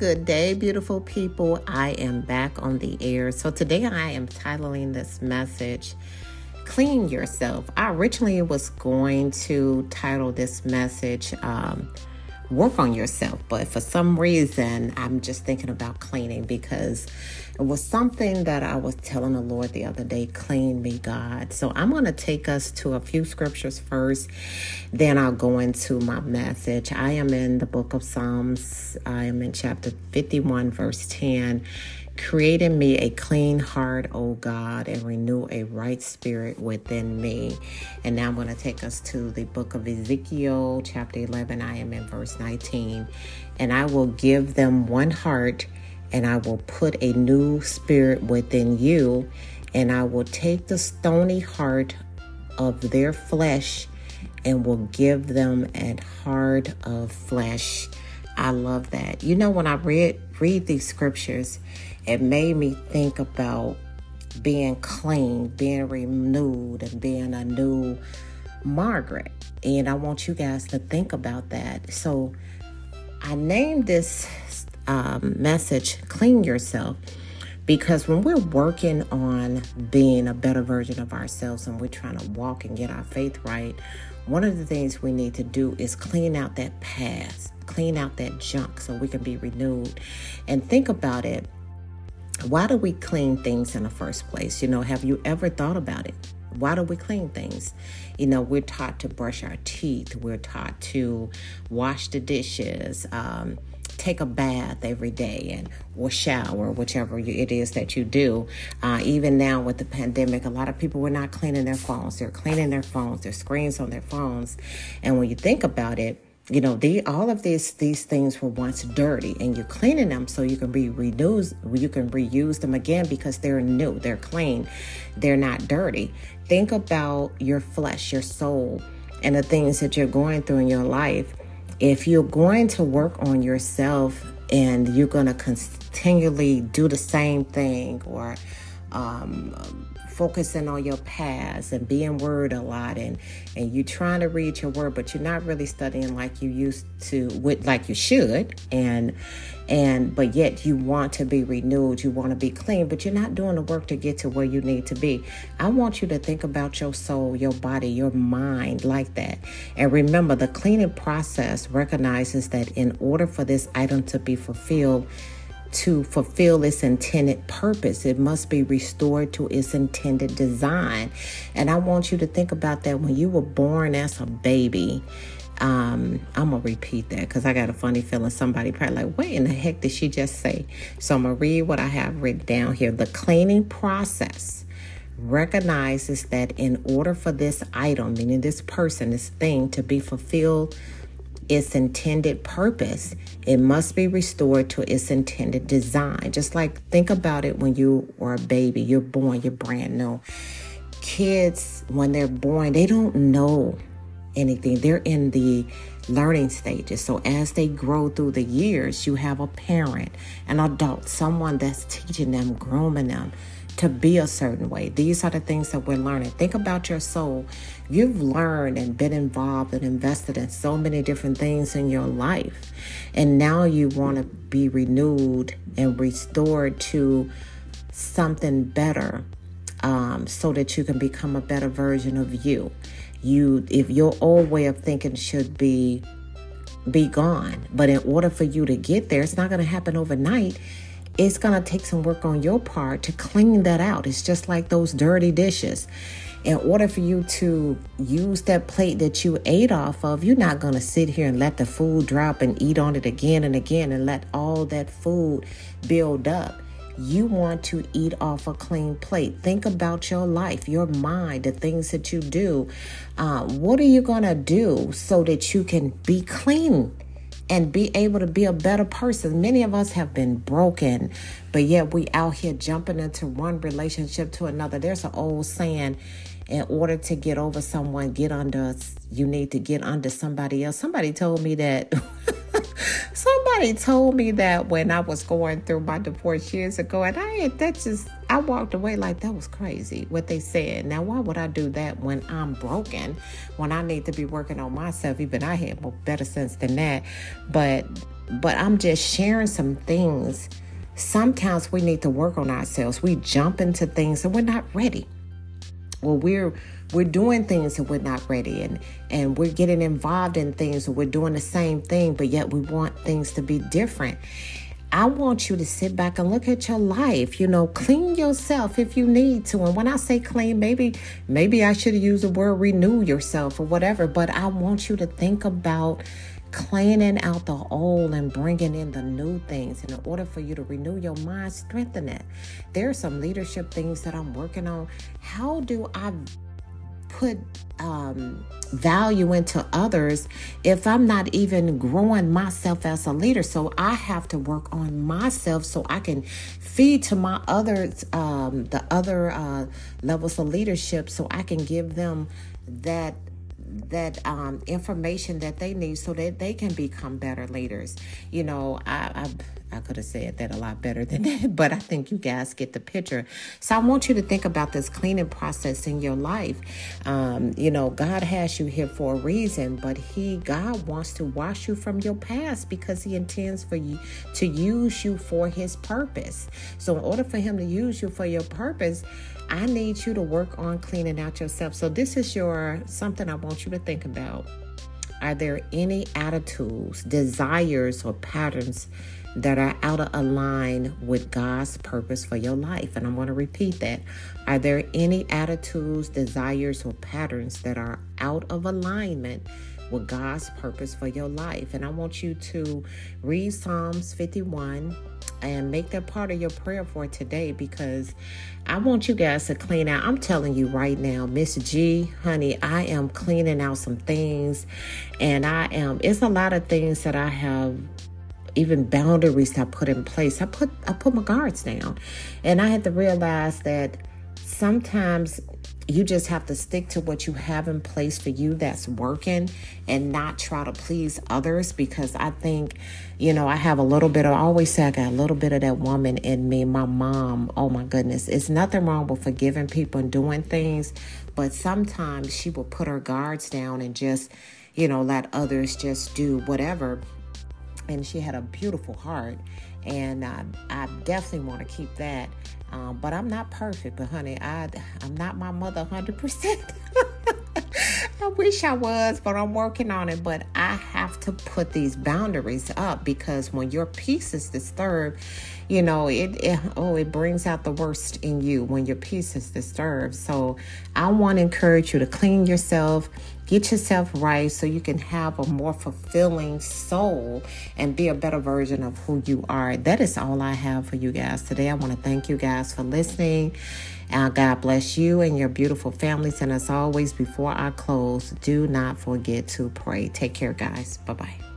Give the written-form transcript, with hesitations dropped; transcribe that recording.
Good day, beautiful people. I am back on the air. So today I am titling this message, Clean Yourself. I originally was going to title this message, Work on Yourself. But for some reason, I'm just thinking about cleaning because it was something that I was telling the Lord the other day, clean me, God. So I'm going to take us to a few scriptures first, then I'll go into my message. I am in the book of Psalms. I am in chapter 51, verse 10. Create in me a clean heart, O God, and renew a right spirit within me. And now I'm going to take us to the book of Ezekiel, chapter 11. I am in verse 19. And I will give them one heart, and I will put a new spirit within you, and I will take the stony heart of their flesh and will give them a heart of flesh. I love that. You know, when I read these scriptures, it made me think about being clean, being renewed, and being a new Margaret. And I want you guys to think about that. So I named this message, Clean Yourself, because when we're working on being a better version of ourselves and we're trying to walk and get our faith right, one of the things we need to do is clean out that past, clean out that junk so we can be renewed. And think about it. Why do we clean things in the first place? You know, have you ever thought about it? Why do we clean things? You know, we're taught to brush our teeth. We're taught to wash the dishes, take a bath every day or shower, whichever it is that you do. Even now with the pandemic, a lot of people were not cleaning their phones. They're cleaning their phones, their screens on their phones. And when you think about it, you know, all of these things were once dirty, and you're cleaning them so you can reuse them again because they're new, they're clean, they're not dirty. Think about your flesh, your soul, and the things that you're going through in your life. If you're going to work on yourself and you're going to continually do the same thing, or focusing on your past and being worried a lot, and you trying to read your word, but you're not really studying like you used to, like you should, but yet you want to be renewed, you want to be clean, but you're not doing the work to get to where you need to be. I want you to think about your soul, your body, your mind like that. And remember, the cleaning process recognizes that in order for this item to fulfill its intended purpose, it must be restored to its intended design. And I want you to think about that when you were born as a baby. I'm going to repeat that because I got a funny feeling somebody probably like, what in the heck did she just say? So I'm going to read what I have written down here. The cleaning process recognizes that in order for this item, meaning this person, this thing, to be fulfilled its intended purpose, it must be restored to its intended design. Just like, think about it when you are a baby, you're born, you're brand new. Kids, when they're born, they don't know anything. They're in the learning stages. So as they grow through the years, you have a parent, an adult, someone that's teaching them, grooming them to be a certain way. These are the things that we're learning. Think about your soul. You've learned and been involved and invested in so many different things in your life. And now you want to be renewed and restored to something better, so that you can become a better version of you. If your old way of thinking should be gone, but in order for you to get there, it's not going to happen overnight. It's going to take some work on your part to clean that out. It's just like those dirty dishes. In order for you to use that plate that you ate off of, you're not going to sit here and let the food drop and eat on it again and again and let all that food build up. You want to eat off a clean plate. Think about your life, your mind, the things that you do. What are you going to do so that you can be clean and be able to be a better person? Many of us have been broken, but yet we out here jumping into one relationship to another. There's an old saying, in order to get over someone, you need to get under somebody else. Somebody told me that Somebody told me that when I was going through my divorce years ago, and I walked away like that was crazy what they said. Now, why would I do that when I'm broken, when I need to be working on myself? Even I had more better sense than that. But I'm just sharing some things. Sometimes we need to work on ourselves. We jump into things and we're not ready. Well, we're doing things and we're not ready, and we're getting involved in things and we're doing the same thing, but yet we want things to be different. I want you to sit back and look at your life, clean yourself if you need to. And when I say clean, maybe I should use the word renew yourself or whatever, but I want you to think about cleaning out the old and bringing in the new things. And in order for you to renew your mind, strengthen it. There are some leadership things that I'm working on. How do I put value into others if I'm not even growing myself as a leader? So I have to work on myself so I can feed to my others, the other levels of leadership, so I can give them that information that they need so that they can become better leaders. I could have said that a lot better than that, but I think you guys get the picture. So I want you to think about this cleaning process in your life. God has you here for a reason, but God wants to wash you from your past because he intends for you to use you for his purpose. So in order for him to use you for your purpose, I need you to work on cleaning out yourself. So this is something I want you to think about. Are there any attitudes, desires, or patterns that are out of line with God's purpose for your life? And I'm going to repeat that. Are there any attitudes, desires, or patterns that are out of alignment with God's purpose for your life? And I want you to read Psalms 51 and make that part of your prayer for today, because I want you guys to clean out. I'm telling you right now, Miss G, honey, I am cleaning out some things, and it's a lot of things that I have, even boundaries I put in place. I put my guards down, and I had to realize that sometimes you just have to stick to what you have in place for you that's working, and not try to please others, because I think, I have a little bit of, I always say I got a little bit of that woman in me. My mom, oh my goodness, it's nothing wrong with forgiving people and doing things, but sometimes she will put her guards down and just, let others just do whatever. And she had a beautiful heart, and I definitely want to keep that. But I'm not perfect. But honey, I'm not my mother 100%. I wish I was, but I'm working on it. But I have to put these boundaries up, because when your peace is disturbed, it brings out the worst in you when your peace is disturbed. So I want to encourage you to clean yourself, get yourself right, so you can have a more fulfilling soul and be a better version of who you are. That is all I have for you guys today. I want to thank you guys for listening. God bless you and your beautiful families. And as always, before I close, do not forget to pray. Take care, guys. Bye-bye.